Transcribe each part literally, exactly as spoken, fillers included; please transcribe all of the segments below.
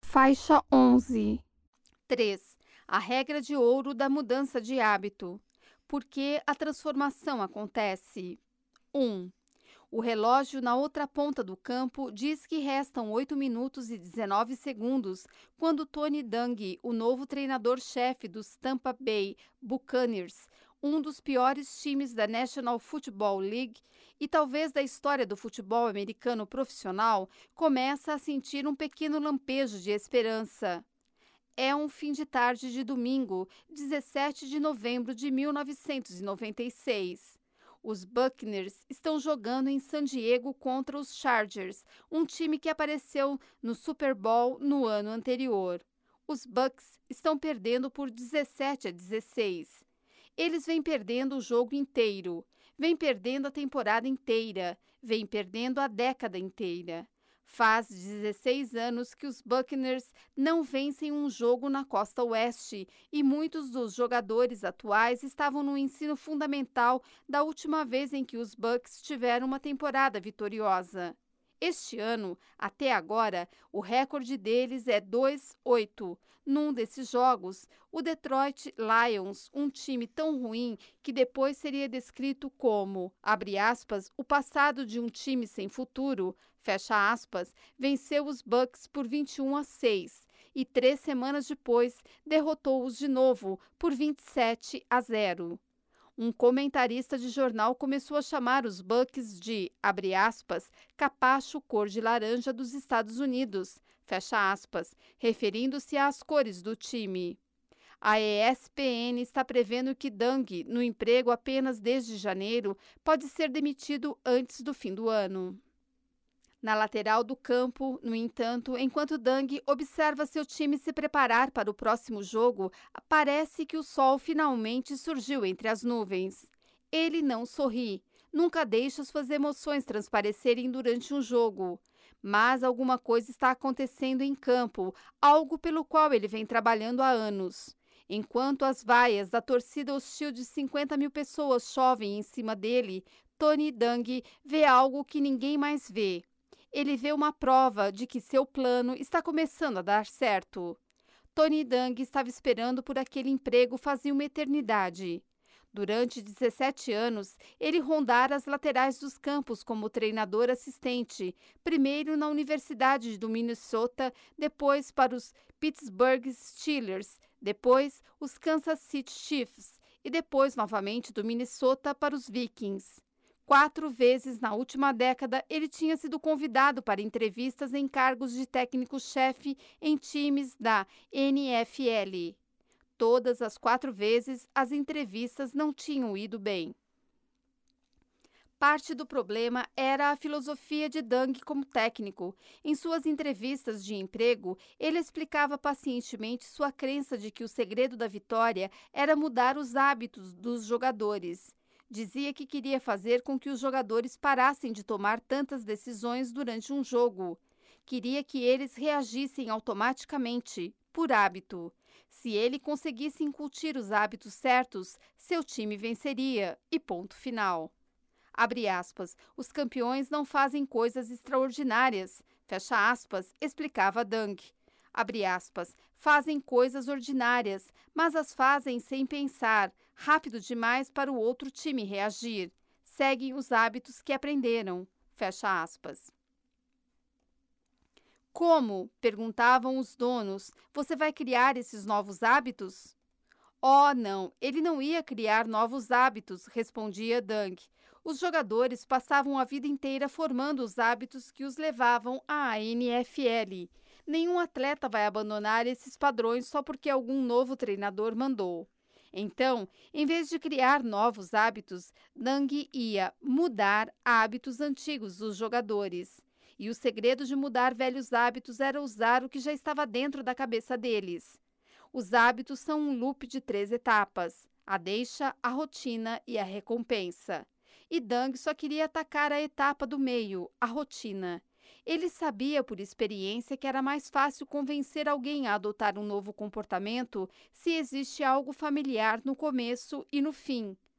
Faixa onze. três. A regra de ouro da mudança de hábito. Por que a transformação acontece? um. O relógio na outra ponta do campo diz que restam oito minutos e dezenove segundos quando Tony Dungy, o novo treinador-chefe dos Tampa Bay Buccaneers, um dos piores times da National Football League e talvez da história do futebol americano profissional, começa a sentir um pequeno lampejo de esperança. É um fim de tarde de domingo, dezessete de novembro de mil novecentos e noventa e seis. Os Buccaneers estão jogando em San Diego contra os Chargers, um time que apareceu no Super Bowl no ano anterior. Os Bucs estão perdendo por dezessete a dezesseis. Eles vêm perdendo o jogo inteiro, vêm perdendo a temporada inteira, vêm perdendo a década inteira. Faz dezesseis anos que os Buccaneers não vencem um jogo na costa oeste e muitos dos jogadores atuais estavam no ensino fundamental da última vez em que os Bucs tiveram uma temporada vitoriosa. Este ano, até agora, o recorde deles é dois a oito. Num desses jogos, o Detroit Lions, um time tão ruim que depois seria descrito como, abre aspas, o passado de um time sem futuro, fecha aspas, venceu os Bucs por vinte e um a seis e três semanas depois derrotou-os de novo por vinte e sete a zero. Um comentarista de jornal começou a chamar os Bucs de, abre aspas, capacho cor de laranja dos Estados Unidos, fecha aspas, referindo-se às cores do time. A E S P N está prevendo que Dungy, no emprego apenas desde janeiro, pode ser demitido antes do fim do ano. Na lateral do campo, no entanto, enquanto Dungy observa seu time se preparar para o próximo jogo, parece que o sol finalmente surgiu entre as nuvens. Ele não sorri, nunca deixa suas emoções transparecerem durante um jogo. Mas alguma coisa está acontecendo em campo, algo pelo qual ele vem trabalhando há anos. Enquanto as vaias da torcida hostil de cinquenta mil pessoas chovem em cima dele, Tony Dungy vê algo que ninguém mais vê. Ele vê uma prova de que seu plano está começando a dar certo. Tony Dungy estava esperando por aquele emprego fazia uma eternidade. Durante dezessete anos, ele rondara as laterais dos campos como treinador assistente, primeiro na Universidade do Minnesota, depois para os Pittsburgh Steelers, depois os Kansas City Chiefs e depois novamente do Minnesota para os Vikings. Quatro vezes na última década, ele tinha sido convidado para entrevistas em cargos de técnico-chefe em times da N F L. Todas as quatro vezes, as entrevistas não tinham ido bem. Parte do problema era a filosofia de Dungy como técnico. Em suas entrevistas de emprego, ele explicava pacientemente sua crença de que o segredo da vitória era mudar os hábitos dos jogadores. Dizia que queria fazer com que os jogadores parassem de tomar tantas decisões durante um jogo. Queria que eles reagissem automaticamente, por hábito. Se ele conseguisse incutir os hábitos certos, seu time venceria, e ponto final. Abre aspas, os campeões não fazem coisas extraordinárias, fecha aspas, explicava Dungy. Abre aspas, fazem coisas ordinárias, mas as fazem sem pensar, rápido demais para o outro time reagir. Seguem os hábitos que aprenderam, fecha aspas. Como, perguntavam os donos, você vai criar esses novos hábitos? Oh, não, ele não ia criar novos hábitos, respondia Dungy. Os jogadores passavam a vida inteira formando os hábitos que os levavam à N F L. Nenhum atleta vai abandonar esses padrões só porque algum novo treinador mandou. Então, em vez de criar novos hábitos, Dungy ia mudar hábitos antigos dos jogadores. E o segredo de mudar velhos hábitos era usar o que já estava dentro da cabeça deles. Os hábitos são um loop de três etapas: a deixa, a rotina e a recompensa. E Dungy só queria atacar a etapa do meio, a rotina. Ele sabia por experiência que era mais fácil convencer alguém a adotar um novo comportamento se existe algo familiar no começo e no fim.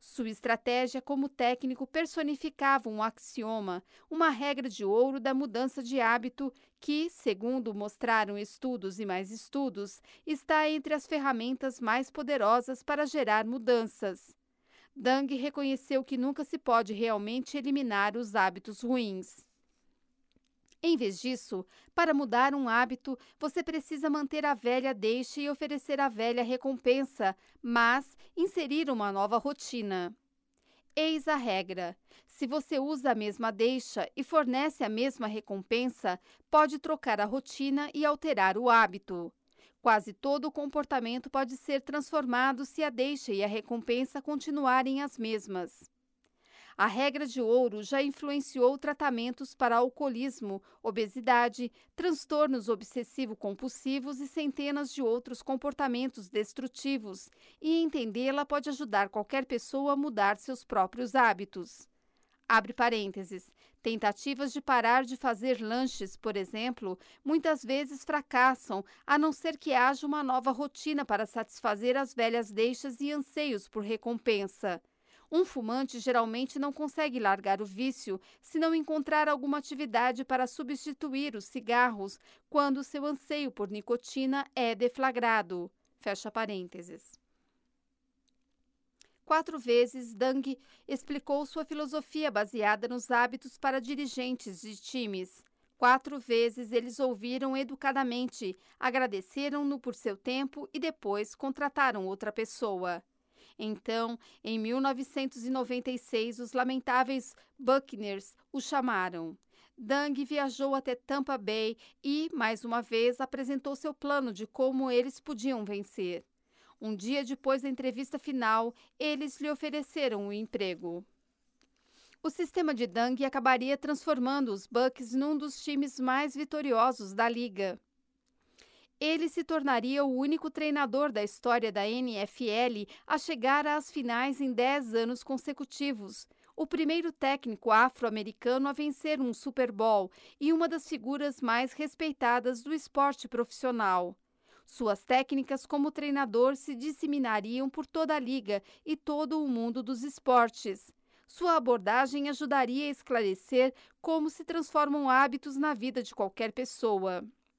Sua estratégia como técnico personificava um axioma, uma regra de ouro da mudança de hábito que, segundo mostraram estudos e mais estudos, está entre as ferramentas mais poderosas para gerar mudanças. Deng reconheceu que nunca se pode realmente eliminar os hábitos ruins. Em vez disso, para mudar um hábito, você precisa manter a velha deixa e oferecer a velha recompensa, mas inserir uma nova rotina. Eis a regra: se você usa a mesma deixa e fornece a mesma recompensa, pode trocar a rotina e alterar o hábito. Quase todo o comportamento pode ser transformado se a deixa e a recompensa continuarem as mesmas. A regra de ouro já influenciou tratamentos para alcoolismo, obesidade, transtornos obsessivo-compulsivos e centenas de outros comportamentos destrutivos, e entendê-la pode ajudar qualquer pessoa a mudar seus próprios hábitos. Abre parênteses. Tentativas de parar de fazer lanches, por exemplo, muitas vezes fracassam, a não ser que haja uma nova rotina para satisfazer as velhas deixas e anseios por recompensa. Um fumante geralmente não consegue largar o vício se não encontrar alguma atividade para substituir os cigarros quando seu anseio por nicotina é deflagrado. Fecha parênteses. Quatro vezes, Deng explicou sua filosofia baseada nos hábitos para dirigentes de times. Quatro vezes eles ouviram educadamente, agradeceram-no por seu tempo e depois contrataram outra pessoa. Então, em mil novecentos e noventa e seis, os lamentáveis Buccaneers o chamaram. Deng viajou até Tampa Bay e, mais uma vez, apresentou seu plano de como eles podiam vencer. Um dia depois da entrevista final, eles lhe ofereceram o emprego. O sistema de Deng acabaria transformando os Bucs num dos times mais vitoriosos da liga. Ele se tornaria o único treinador da história da N F L a chegar às finais em dez anos consecutivos, o primeiro técnico afro-americano a vencer um Super Bowl e uma das figuras mais respeitadas do esporte profissional. Suas técnicas como treinador se disseminariam por toda a liga e todo o mundo dos esportes. Sua abordagem ajudaria a esclarecer como se transformam hábitos na vida de qualquer pessoa.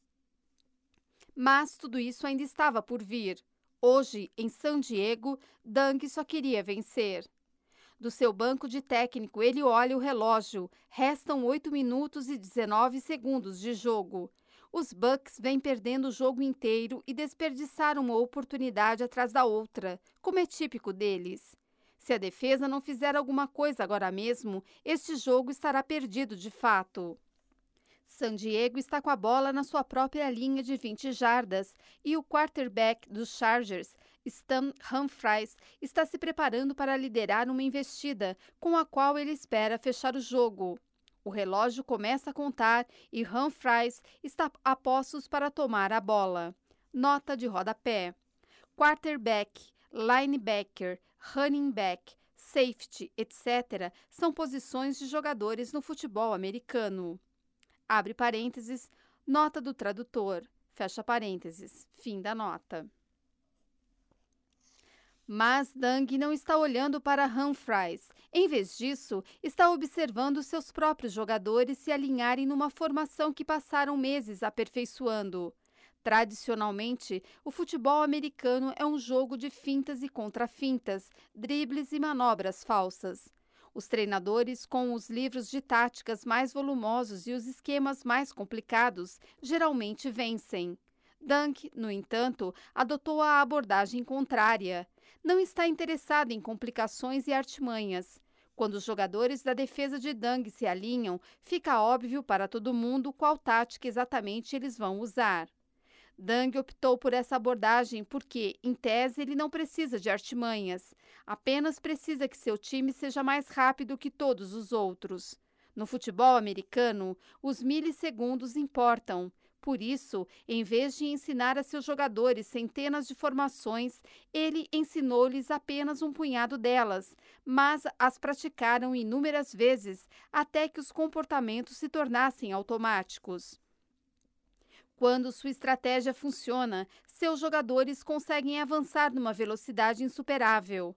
Mas tudo isso ainda estava por vir. Hoje, em San Diego, Deng só queria vencer. Do seu banco de técnico, ele olha o relógio. Restam oito minutos e dezenove segundos de jogo. Os Bucs vêm perdendo o jogo inteiro e desperdiçaram uma oportunidade atrás da outra, como é típico deles. Se a defesa não fizer alguma coisa agora mesmo, este jogo estará perdido de fato. San Diego está com a bola na sua própria linha de vinte jardas e o quarterback dos Chargers, Stan Humphries, está se preparando para liderar uma investida com a qual ele espera fechar o jogo. O relógio começa a contar e Humphries está a postos para tomar a bola. Nota de rodapé: quarterback, linebacker, running back, safety, etcétera são posições de jogadores no futebol americano. Abre parênteses, nota do tradutor, fecha parênteses, fim da nota. Mas Deng não está olhando para Humphries. Em vez disso, está observando seus próprios jogadores se alinharem numa formação que passaram meses aperfeiçoando. Tradicionalmente, o futebol americano é um jogo de fintas e contrafintas, dribles e manobras falsas. Os treinadores, com os livros de táticas mais volumosos e os esquemas mais complicados, geralmente vencem. Deng, no entanto, adotou a abordagem contrária. Não está interessado em complicações e artimanhas. Quando os jogadores da defesa de Deng se alinham, fica óbvio para todo mundo qual tática exatamente eles vão usar. Deng optou por essa abordagem porque, em tese, ele não precisa de artimanhas. Apenas precisa que seu time seja mais rápido que todos os outros. No futebol americano, os milissegundos importam. Por isso, em vez de ensinar a seus jogadores centenas de formações, ele ensinou-lhes apenas um punhado delas, mas as praticaram inúmeras vezes até que os comportamentos se tornassem automáticos. Quando sua estratégia funciona, seus jogadores conseguem avançar numa velocidade insuperável.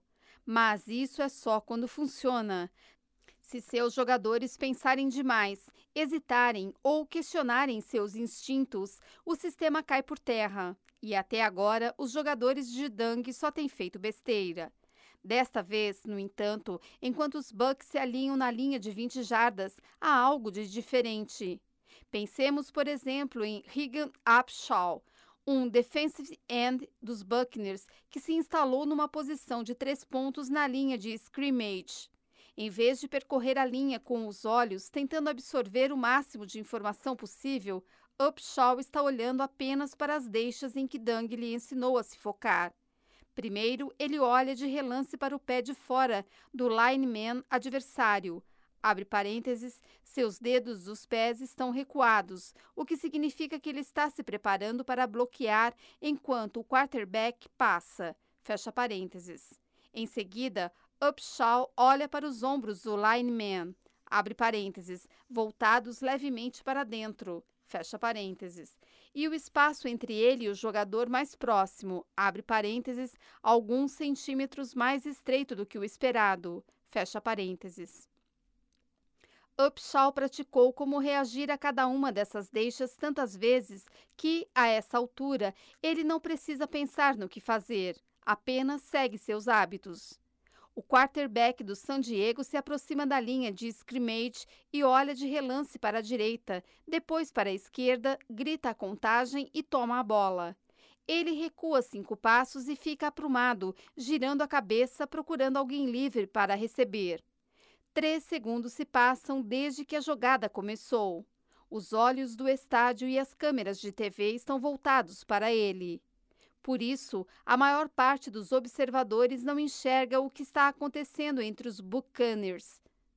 Mas isso é só quando funciona. Se seus jogadores pensarem demais, hesitarem ou questionarem seus instintos, o sistema cai por terra. E até agora, os jogadores de Dang só têm feito besteira. Desta vez, no entanto, enquanto os Bucks se alinham na linha de vinte jardas, há algo de diferente. Pensemos, por exemplo, em Regan Upshaw, um defensive end dos Buccaneers que se instalou numa posição de três pontos na linha de scrimmage. Em vez de percorrer a linha com os olhos, tentando absorver o máximo de informação possível, Upshaw está olhando apenas para as deixas em que Dang lhe ensinou a se focar. Primeiro, ele olha de relance para o pé de fora do lineman adversário. Abre parênteses, seus dedos dos pés estão recuados, o que significa que ele está se preparando para bloquear enquanto o quarterback passa. Fecha parênteses. Em seguida, Upshaw olha para os ombros do lineman, abre parênteses, voltados levemente para dentro, fecha parênteses, e o espaço entre ele e o jogador mais próximo, abre parênteses, alguns centímetros mais estreito do que o esperado, fecha parênteses. Upshaw praticou como reagir a cada uma dessas deixas tantas vezes que, a essa altura, ele não precisa pensar no que fazer, apenas segue seus hábitos. O quarterback do San Diego se aproxima da linha de scrimmage e olha de relance para a direita, depois para a esquerda, grita a contagem e toma a bola. Ele recua cinco passos e fica aprumado, girando a cabeça procurando alguém livre para receber. Três segundos se passam desde que a jogada começou. Os olhos do estádio e as câmeras de T V estão voltados para ele. Por isso, a maior parte dos observadores não enxerga o que está acontecendo entre os Buccaneers.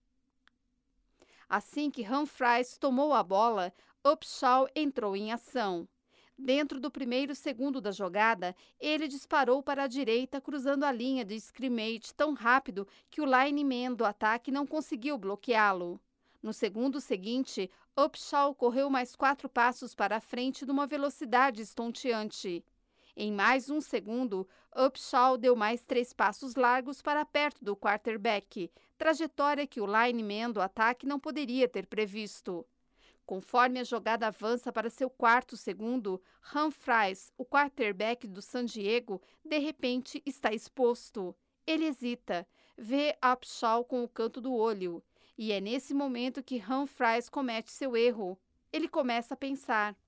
Assim que Humphries tomou a bola, Upshaw entrou em ação. Dentro do primeiro segundo da jogada, ele disparou para a direita, cruzando a linha de scrimmage tão rápido que o lineman do ataque não conseguiu bloqueá-lo. No segundo seguinte, Upshaw correu mais quatro passos para a frente numa velocidade estonteante. Em mais um segundo, Upshaw deu mais três passos largos para perto do quarterback, trajetória que o lineman do ataque não poderia ter previsto. Conforme a jogada avança para seu quarto segundo, Humphries, o quarterback do San Diego, de repente está exposto. Ele hesita, vê Upshaw com o canto do olho, e é nesse momento que Humphries comete seu erro. Ele começa a pensar.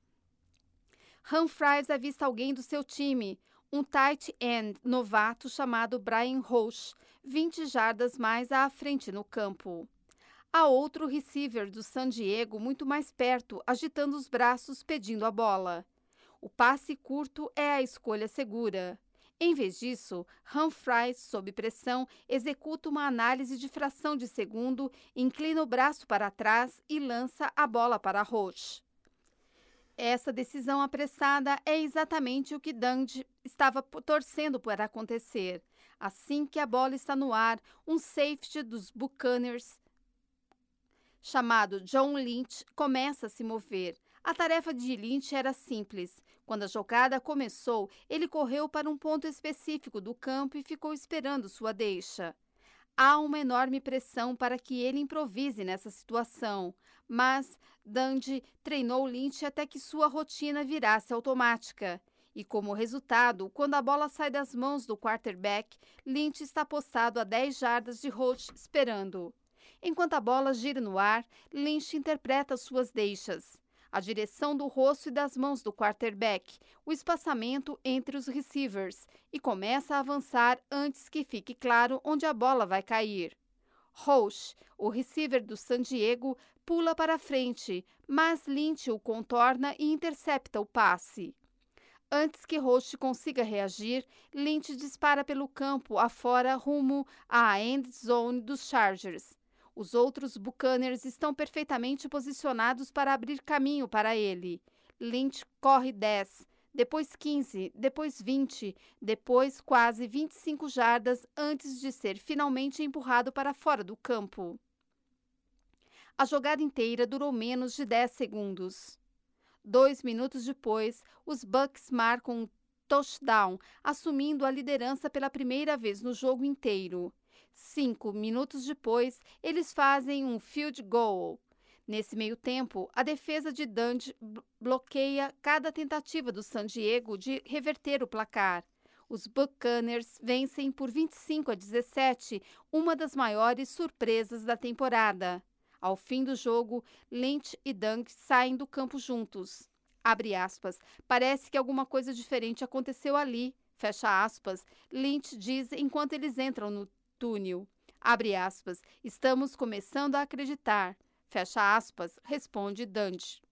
Humphries avista alguém do seu time, um tight end novato chamado Brian Roche, vinte jardas mais à frente no campo. Há outro receiver do San Diego muito mais perto, agitando os braços pedindo a bola. O passe curto é a escolha segura. Em vez disso, Humphries, sob pressão, executa uma análise de fração de segundo, inclina o braço para trás e lança a bola para Roche. Essa decisão apressada é exatamente o que Dang estava torcendo para acontecer. Assim que a bola está no ar, um safety dos Buccaneers, chamado John Lynch, começa a se mover. A tarefa de Lynch era simples. Quando a jogada começou, ele correu para um ponto específico do campo e ficou esperando sua deixa. Há uma enorme pressão para que ele improvise nessa situação, mas Dang treinou Lynch até que sua rotina virasse automática. E como resultado, quando a bola sai das mãos do quarterback, Lynch está postado a dez jardas de Roche esperando. Enquanto a bola gira no ar, Lynch interpreta suas deixas. A direção do rosto e das mãos do quarterback, o espaçamento entre os receivers e começa a avançar antes que fique claro onde a bola vai cair. Roche, o receiver do San Diego, pula para frente, mas Lynch o contorna e intercepta o passe. Antes que Roche consiga reagir, Lynch dispara pelo campo afora rumo à end zone dos Chargers. Os outros Buccaneers estão perfeitamente posicionados para abrir caminho para ele. Lynch corre dez, depois quinze, depois vinte, depois quase vinte e cinco jardas antes de ser finalmente empurrado para fora do campo. A jogada inteira durou menos de dez segundos. Dois minutos depois, os Bucks marcam touchdown, assumindo a liderança pela primeira vez no jogo inteiro. Cinco minutos depois, eles fazem um field goal. Nesse meio tempo, a defesa de Dundee bloqueia cada tentativa do San Diego de reverter o placar. Os Buccaneers vencem por vinte e cinco a dezessete, uma das maiores surpresas da temporada. Ao fim do jogo, Lynch e Dunk saem do campo juntos. Abre aspas, parece que alguma coisa diferente aconteceu ali. Fecha aspas, Lynch diz enquanto eles entram no túnel. Abre aspas, estamos começando a acreditar. Fecha aspas, responde Dundee.